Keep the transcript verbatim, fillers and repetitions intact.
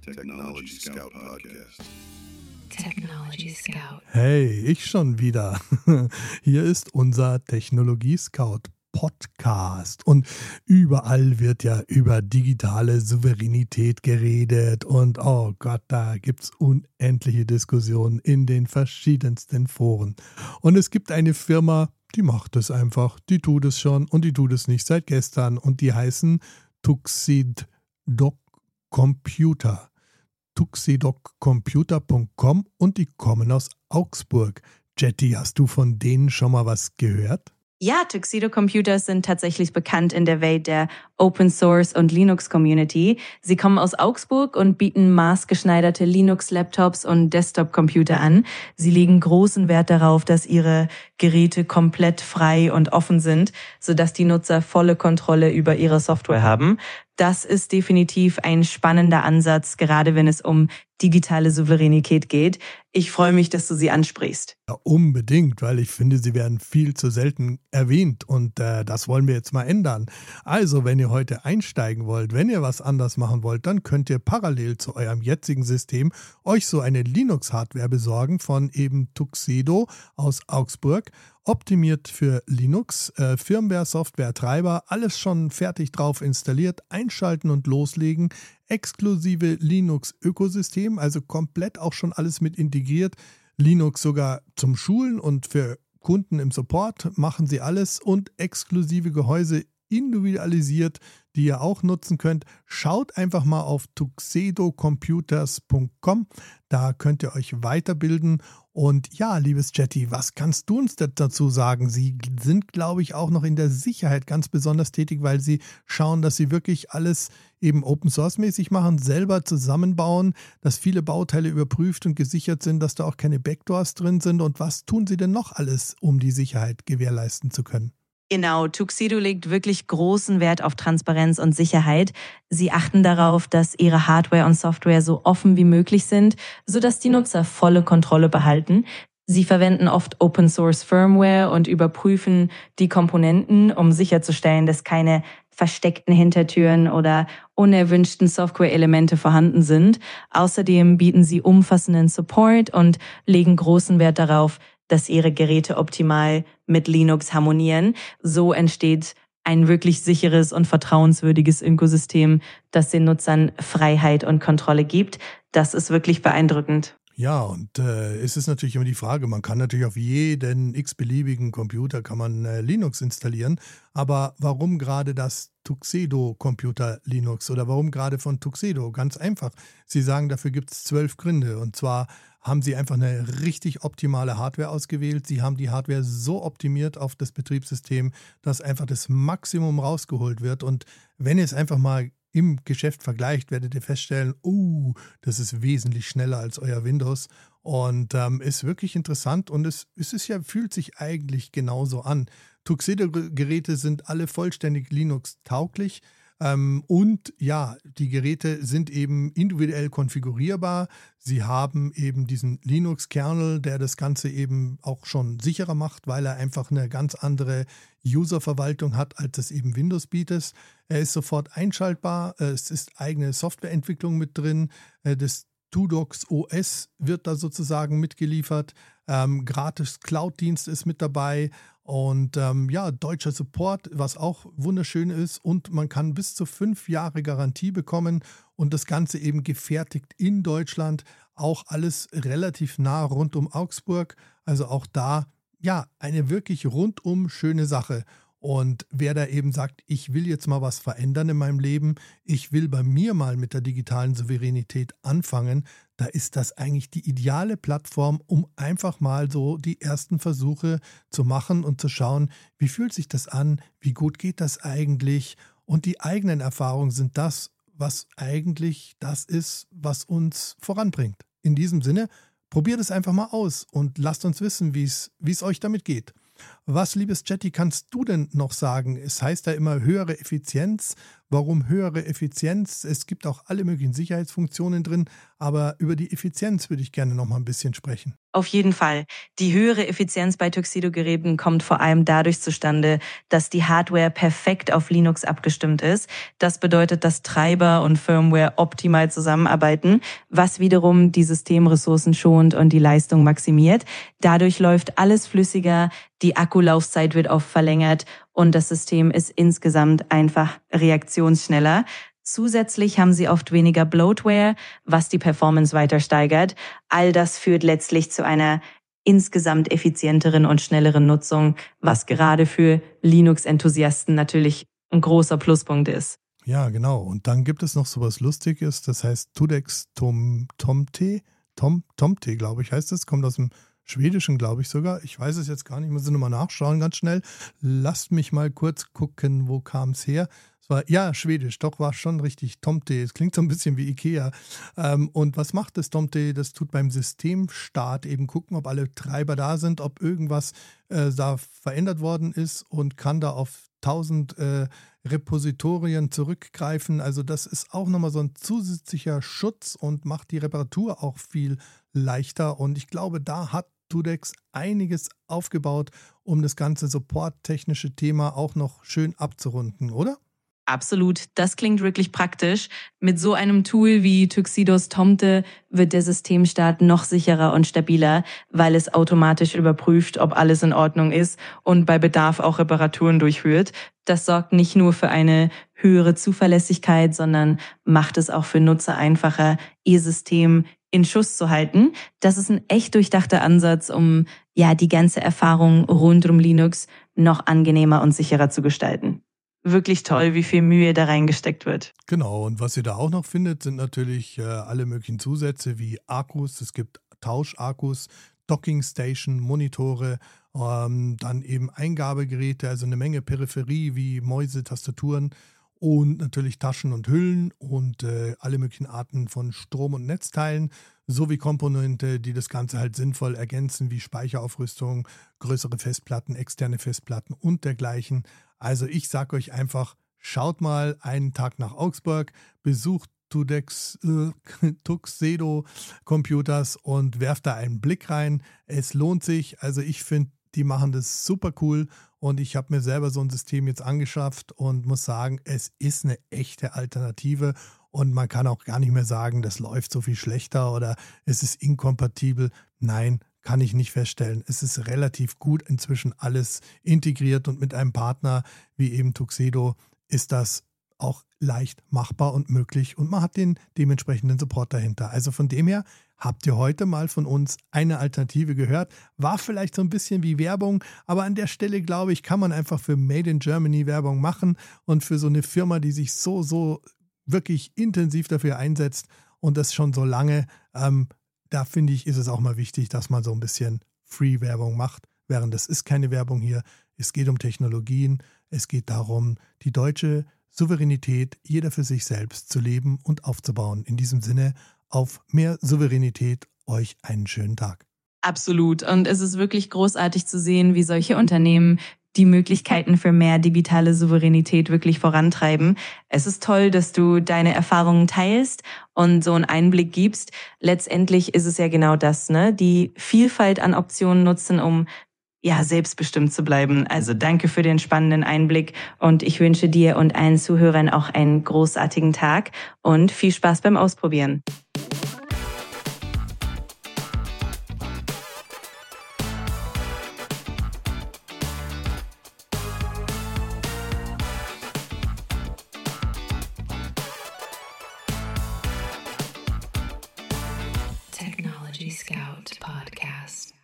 Technology Scout Podcast. Technology Scout. Hey, ich schon wieder. Hier ist unser Technologie Scout Podcast und überall wird ja über digitale Souveränität geredet und oh Gott, da gibt es unendliche Diskussionen in den verschiedensten Foren. Und es gibt eine Firma, die macht es einfach, die tut es schon und die tut es nicht seit gestern und die heißen Tuxedo Computer. tuxedo computer punkt com und die kommen aus Augsburg. Jetty, hast du von denen schon mal was gehört? Ja, Tuxedo Computers sind tatsächlich bekannt in der Welt der Open Source und Linux Community. Sie kommen aus Augsburg und bieten maßgeschneiderte Linux-Laptops und Desktop-Computer an. Sie legen großen Wert darauf, dass ihre Geräte komplett frei und offen sind, sodass die Nutzer volle Kontrolle über ihre Software haben. Das ist definitiv ein spannender Ansatz, gerade wenn es um digitale Souveränität geht. Ich freue mich, dass du sie ansprichst. Ja, unbedingt, weil ich finde, sie werden viel zu selten erwähnt und äh, das wollen wir jetzt mal ändern. Also, wenn ihr heute einsteigen wollt, wenn ihr was anders machen wollt, dann könnt ihr parallel zu eurem jetzigen System euch so eine Linux-Hardware besorgen von eben Tuxedo aus Augsburg. Optimiert für Linux, äh, Firmware, Software, Treiber, alles schon fertig drauf installiert, einschalten und loslegen, exklusive Linux-Ökosystem, also komplett auch schon alles mit integriert, Linux sogar zum Schulen und für Kunden im Support machen sie alles und exklusive Gehäuse individualisiert, die ihr auch nutzen könnt. Schaut einfach mal auf tuxedo computers punkt com, da könnt ihr euch weiterbilden. Und ja, liebes Jetty, was kannst du uns dazu sagen? Sie sind, glaube ich, auch noch in der Sicherheit ganz besonders tätig, weil sie schauen, dass sie wirklich alles eben Open-Source-mäßig machen, selber zusammenbauen, dass viele Bauteile überprüft und gesichert sind, dass da auch keine Backdoors drin sind. Und was tun sie denn noch alles, um die Sicherheit gewährleisten zu können? Genau, Tuxedo legt wirklich großen Wert auf Transparenz und Sicherheit. Sie achten darauf, dass ihre Hardware und Software so offen wie möglich sind, sodass die Nutzer volle Kontrolle behalten. Sie verwenden oft Open Source Firmware und überprüfen die Komponenten, um sicherzustellen, dass keine versteckten Hintertüren oder unerwünschten Software-Elemente vorhanden sind. Außerdem bieten sie umfassenden Support und legen großen Wert darauf, dass ihre Geräte optimal mit Linux harmonieren. So entsteht ein wirklich sicheres und vertrauenswürdiges Ökosystem, das den Nutzern Freiheit und Kontrolle gibt. Das ist wirklich beeindruckend. Ja, und äh, es ist natürlich immer die Frage, man kann natürlich auf jeden x-beliebigen Computer kann man äh, Linux installieren, aber warum gerade das Tuxedo Computer Linux oder warum gerade von Tuxedo? Ganz einfach. Sie sagen, dafür gibt es zwölf Gründe und zwar haben sie einfach eine richtig optimale Hardware ausgewählt. Sie haben die Hardware so optimiert auf das Betriebssystem, dass einfach das Maximum rausgeholt wird und wenn ihr es einfach mal im Geschäft vergleicht, werdet ihr feststellen, oh, das ist wesentlich schneller als euer Windows und ähm, ist wirklich interessant und es, es ist ja, fühlt sich eigentlich genauso an. Tuxedo-Geräte sind alle vollständig Linux-tauglich ähm, und ja, die Geräte sind eben individuell konfigurierbar. Sie haben eben diesen Linux-Kernel, der das Ganze eben auch schon sicherer macht, weil er einfach eine ganz andere User-Verwaltung hat, als es eben Windows bietet. Er ist sofort einschaltbar, es ist eigene Softwareentwicklung mit drin, das Tudox O S wird da sozusagen mitgeliefert, ähm, gratis Cloud-Dienst ist mit dabei und ähm, ja, deutscher Support, was auch wunderschön ist und man kann bis zu fünf Jahre Garantie bekommen und das Ganze eben gefertigt in Deutschland, auch alles relativ nah rund um Augsburg, also auch da ja, eine wirklich rundum schöne Sache. Und wer da eben sagt, ich will jetzt mal was verändern in meinem Leben, ich will bei mir mal mit der digitalen Souveränität anfangen, da ist das eigentlich die ideale Plattform, um einfach mal so die ersten Versuche zu machen und zu schauen, wie fühlt sich das an, wie gut geht das eigentlich und die eigenen Erfahrungen sind das, was eigentlich das ist, was uns voranbringt. In diesem Sinne, probiert es einfach mal aus und lasst uns wissen, wie es, wie es euch damit geht. Was, liebes Jetty, kannst du denn noch sagen? Es heißt ja immer höhere Effizienz. Warum höhere Effizienz? Es gibt auch alle möglichen Sicherheitsfunktionen drin, aber über die Effizienz würde ich gerne noch mal ein bisschen sprechen. Auf jeden Fall. Die höhere Effizienz bei Tuxedo-Geräten kommt vor allem dadurch zustande, dass die Hardware perfekt auf Linux abgestimmt ist. Das bedeutet, dass Treiber und Firmware optimal zusammenarbeiten, was wiederum die Systemressourcen schont und die Leistung maximiert. Dadurch läuft alles flüssiger, die Akkulaufzeit wird oft verlängert und das System ist insgesamt einfach reaktionsschneller. Zusätzlich haben sie oft weniger Bloatware, was die Performance weiter steigert. All das führt letztlich zu einer insgesamt effizienteren und schnelleren Nutzung, was gerade für Linux-Enthusiasten natürlich ein großer Pluspunkt ist. Ja, genau. Und dann gibt es noch sowas Lustiges, das heißt TUDEX Tom, Tomte, Tom, Tomte, glaube ich, heißt es, kommt aus dem Schwedischen, glaube ich sogar. Ich weiß es jetzt gar nicht, muss ich nochmal nachschauen, ganz schnell. Lasst mich mal kurz gucken, wo kam es her. Es war, ja, Schwedisch, doch, war schon richtig. Tomte, es klingt so ein bisschen wie Ikea. Ähm, und was macht das Tomte? Das tut beim Systemstart eben gucken, ob alle Treiber da sind, ob irgendwas äh, da verändert worden ist und kann da auf tausend äh, Repositorien zurückgreifen. Also das ist auch nochmal so ein zusätzlicher Schutz und macht die Reparatur auch viel leichter. Und ich glaube, da hat TUDEX einiges aufgebaut, um das ganze supporttechnische Thema auch noch schön abzurunden, oder? Absolut, das klingt wirklich praktisch. Mit so einem Tool wie Tuxedos Tomte wird der Systemstart noch sicherer und stabiler, weil es automatisch überprüft, ob alles in Ordnung ist und bei Bedarf auch Reparaturen durchführt. Das sorgt nicht nur für eine höhere Zuverlässigkeit, sondern macht es auch für Nutzer einfacher, ihr System in Schuss zu halten. Das ist ein echt durchdachter Ansatz, um ja die ganze Erfahrung rund um Linux noch angenehmer und sicherer zu gestalten. Wirklich toll, wie viel Mühe da reingesteckt wird. Genau, und was ihr da auch noch findet, sind natürlich äh, alle möglichen Zusätze wie Akkus. Es gibt Tauschakkus, Dockingstation, Monitore, ähm, dann eben Eingabegeräte, also eine Menge Peripherie wie Mäuse, Tastaturen und natürlich Taschen und Hüllen und äh, alle möglichen Arten von Strom- und Netzteilen sowie Komponente, die das Ganze halt sinnvoll ergänzen, wie Speicheraufrüstung, größere Festplatten, externe Festplatten und dergleichen. Also ich sage euch einfach, schaut mal einen Tag nach Augsburg, besucht TUDEX, äh, Tuxedo Computers und werft da einen Blick rein. Es lohnt sich. Also ich finde, die machen das super cool und ich habe mir selber so ein System jetzt angeschafft und muss sagen, es ist eine echte Alternative und man kann auch gar nicht mehr sagen, das läuft so viel schlechter oder es ist inkompatibel. Nein, kann ich nicht feststellen. Es ist relativ gut inzwischen alles integriert und mit einem Partner wie eben Tuxedo ist das auch leicht machbar und möglich und man hat den dementsprechenden Support dahinter. Also von dem her habt ihr heute mal von uns eine Alternative gehört. War vielleicht so ein bisschen wie Werbung, aber an der Stelle, glaube ich, kann man einfach für Made in Germany Werbung machen und für so eine Firma, die sich so, so wirklich intensiv dafür einsetzt und das schon so lange, ähm, da finde ich, ist es auch mal wichtig, dass man so ein bisschen Free-Werbung macht, während das ist keine Werbung hier. Es geht um Technologien, es geht darum, die deutsche Souveränität, jeder für sich selbst zu leben und aufzubauen. In diesem Sinne, auf mehr Souveränität, euch einen schönen Tag. Absolut. Und es ist wirklich großartig zu sehen, wie solche Unternehmen die Möglichkeiten für mehr digitale Souveränität wirklich vorantreiben. Es ist toll, dass du deine Erfahrungen teilst und so einen Einblick gibst. Letztendlich ist es ja genau das, ne? Die Vielfalt an Optionen nutzen, um ja selbstbestimmt zu bleiben. Also danke für den spannenden Einblick und ich wünsche dir und allen Zuhörern auch einen großartigen Tag und viel Spaß beim Ausprobieren. Technology Scout Podcast.